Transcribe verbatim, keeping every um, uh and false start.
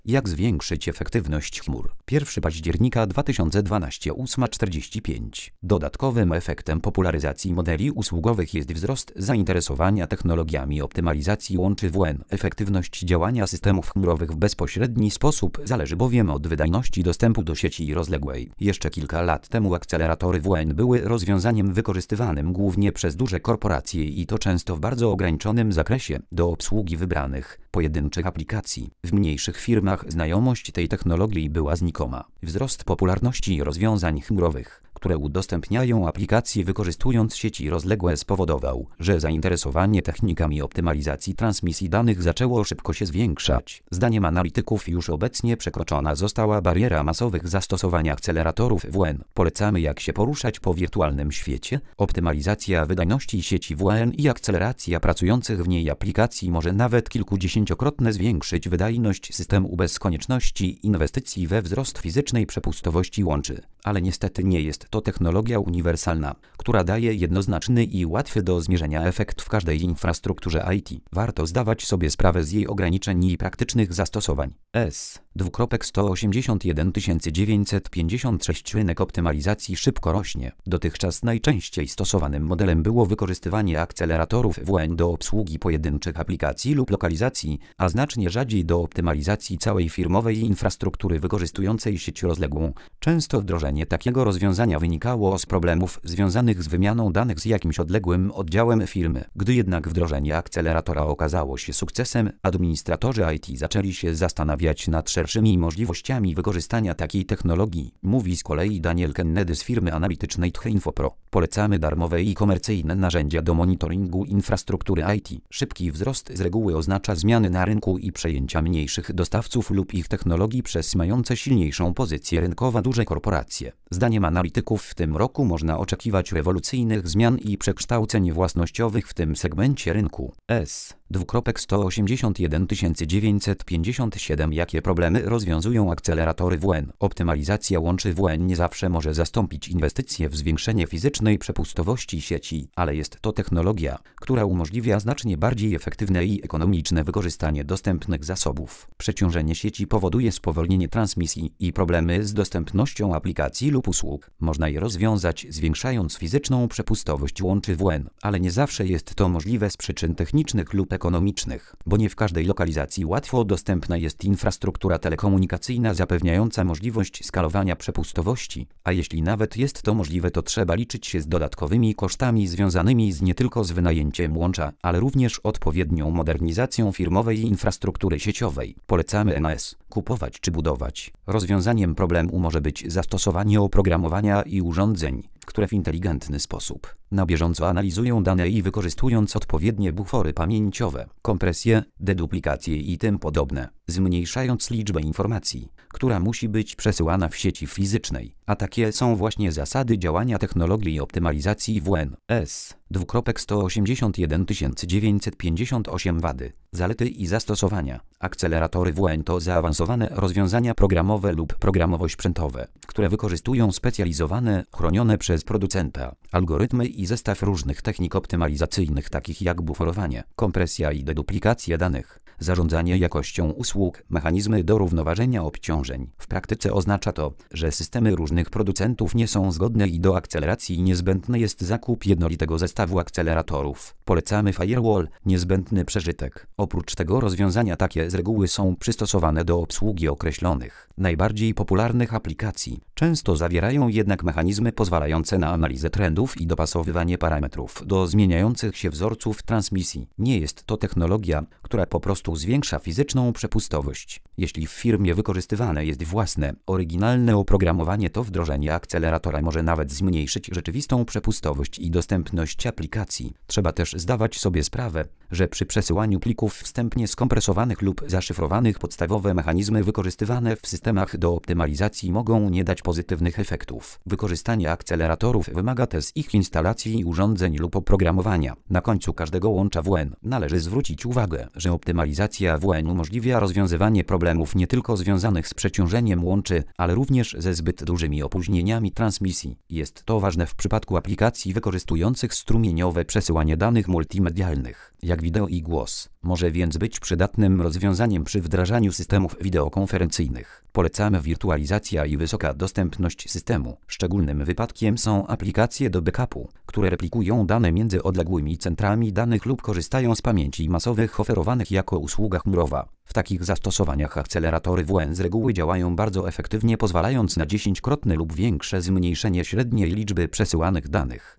Jak zwiększyć efektywność chmur? pierwszego października dwa tysiące dwunastego ósma czterdzieści pięć. Dodatkowym efektem popularyzacji modeli usługowych jest wzrost zainteresowania technologiami optymalizacji łączy W N. Efektywność działania systemów chmurowych w bezpośredni sposób zależy bowiem od wydajności dostępu do sieci rozległej. Jeszcze kilka lat temu akceleratory W N były rozwiązaniem wykorzystywanym głównie przez duże korporacje i to często w bardzo ograniczonym zakresie do obsługi wybranych, pojedynczych aplikacji. W mniejszych firmach znajomość tej technologii była znikoma. Wzrost popularności rozwiązań chmurowych, które udostępniają aplikacje wykorzystując sieci rozległe, spowodował, że zainteresowanie technikami optymalizacji transmisji danych zaczęło szybko się zwiększać. Zdaniem analityków już obecnie przekroczona została bariera masowych zastosowań akceleratorów W N. Polecamy, jak się poruszać po wirtualnym świecie. Optymalizacja wydajności sieci W N i akceleracja pracujących w niej aplikacji może nawet kilkudziesięciokrotnie zwiększyć wydajność systemu bez konieczności inwestycji we wzrost fizycznej przepustowości łączy. Ale niestety nie jest to technologia uniwersalna, która daje jednoznaczny i łatwy do zmierzenia efekt w każdej infrastrukturze I T. Warto zdawać sobie sprawę z jej ograniczeń i praktycznych zastosowań. S. sto osiemdziesiąt jeden tysięcy dziewięćset pięćdziesiąt sześć. Rynek optymalizacji szybko rośnie. Dotychczas najczęściej stosowanym modelem było wykorzystywanie akceleratorów W N do obsługi pojedynczych aplikacji lub lokalizacji, a znacznie rzadziej do optymalizacji całej firmowej infrastruktury wykorzystującej sieć rozległą. Często wdrożenie takiego rozwiązania wynikało z problemów związanych z wymianą danych z jakimś odległym oddziałem firmy. Gdy jednak wdrożenie akceleratora okazało się sukcesem, administratorzy I T zaczęli się zastanawiać nad szerszymi możliwościami wykorzystania takiej technologii, mówi z kolei Daniel Kennedy z firmy analitycznej TheInfoPro. Polecamy darmowe i komercyjne narzędzia do monitoringu infrastruktury I T. Szybki wzrost z reguły oznacza zmiany na rynku i przejęcia mniejszych dostawców lub ich technologii przez mające silniejszą pozycję rynkową duże korporacje. Zdaniem analityków w tym roku można oczekiwać rewolucyjnych zmian i przekształceń własnościowych w tym segmencie rynku. S. sto osiemdziesiąt jeden tysięcy dziewięćset pięćdziesiąt siedem. Jakie problemy rozwiązują akceleratory W N? Optymalizacja łączy W N nie zawsze może zastąpić inwestycje w zwiększenie fizycznej przepustowości sieci, ale jest to technologia, która umożliwia znacznie bardziej efektywne i ekonomiczne wykorzystanie dostępnych zasobów. Przeciążenie sieci powoduje spowolnienie transmisji i problemy z dostępnością aplikacji lub usług. Można je rozwiązać, zwiększając fizyczną przepustowość łączy W N, ale nie zawsze jest to możliwe z przyczyn technicznych lub ekonomicznych, bo nie w każdej lokalizacji łatwo dostępna jest infrastruktura telekomunikacyjna zapewniająca możliwość skalowania przepustowości, a jeśli nawet jest to możliwe, to trzeba liczyć się z dodatkowymi kosztami związanymi z nie tylko z wynajęciem łącza, ale również odpowiednią modernizacją firmowej infrastruktury sieciowej. Polecamy N A S. Kupować czy budować. Rozwiązaniem problemu może być zastosowanie oprogramowania i urządzeń, które w inteligentny sposób na bieżąco analizują dane i wykorzystując odpowiednie bufory pamięciowe, kompresję, deduplikację i tym podobne, zmniejszając liczbę informacji, która musi być przesyłana w sieci fizycznej. A takie są właśnie zasady działania technologii optymalizacji W N. S. sto osiemdziesiąt jeden tysięcy dziewięćset pięćdziesiąt osiem. Wady, zalety i zastosowania. Akceleratory W N to zaawansowane rozwiązania programowe lub programowo-sprzętowe, które wykorzystują specjalizowane, chronione przez producenta algorytmy i zestaw różnych technik optymalizacyjnych takich jak buforowanie, kompresja i deduplikacja danych, zarządzanie jakością usług, mechanizmy do równoważenia obciążeń. W praktyce oznacza to, że systemy różnych producentów nie są zgodne i do akceleracji niezbędny jest zakup jednolitego zestawu akceleratorów. Polecamy Firewall, niezbędny przeżytek. Oprócz tego rozwiązania takie z reguły są przystosowane do obsługi określonych, najbardziej popularnych aplikacji. Często zawierają jednak mechanizmy pozwalające na analizę trendów i dopasowywanie parametrów do zmieniających się wzorców transmisji. Nie jest to technologia, która po prostu zwiększa fizyczną przepustowość. Jeśli w firmie wykorzystywane jest własne, oryginalne oprogramowanie, to wdrożenie akceleratora może nawet zmniejszyć rzeczywistą przepustowość i dostępność aplikacji. Trzeba też zdawać sobie sprawę, że przy przesyłaniu plików wstępnie skompresowanych lub zaszyfrowanych podstawowe mechanizmy wykorzystywane w systemie systemach do optymalizacji mogą nie dać pozytywnych efektów. Wykorzystanie akceleratorów wymaga też ich instalacji urządzeń lub oprogramowania. Na końcu każdego łącza W N należy zwrócić uwagę, że optymalizacja W N umożliwia rozwiązywanie problemów nie tylko związanych z przeciążeniem łączy, ale również ze zbyt dużymi opóźnieniami transmisji. Jest to ważne w przypadku aplikacji wykorzystujących strumieniowe przesyłanie danych multimedialnych, jak wideo i głos. Może więc być przydatnym rozwiązaniem przy wdrażaniu systemów wideokonferencyjnych. Polecamy wirtualizacja i wysoka dostępność systemu. Szczególnym wypadkiem są aplikacje do backupu, które replikują dane między odległymi centrami danych lub korzystają z pamięci masowych oferowanych jako usługa chmurowa. W takich zastosowaniach akceleratory W N z reguły działają bardzo efektywnie, pozwalając na dziesięciokrotne lub większe zmniejszenie średniej liczby przesyłanych danych.